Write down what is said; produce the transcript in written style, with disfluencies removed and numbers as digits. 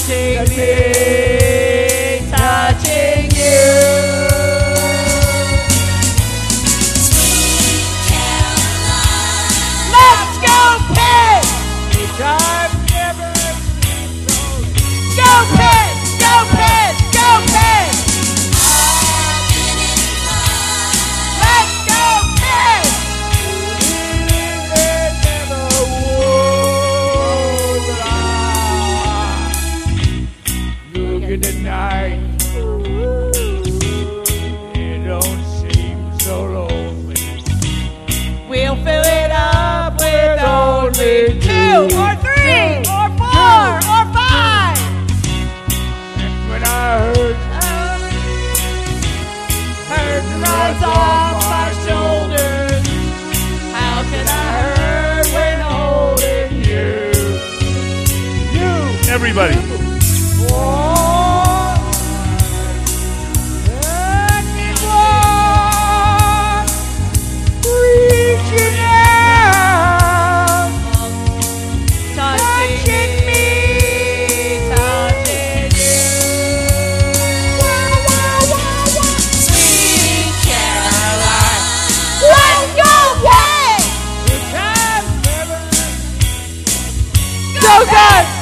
touching me, touching you. Sweet Caroline. Let's go, Pitt! Anytime, never. Go, Pitt! Go, Pitt! Go, Pitt! I've been in fun. Let's go, Pitt! Look at the night. It don't seem so lonely. We'll fill it up with only 2 or 3 or 4 or 5. And when I heard the rise off my shoulders, how can I hurt when holding you? Everybody. Reaching out, touching me, touching you. Sweet Caroline. Let's go, Pitt! Go, guys!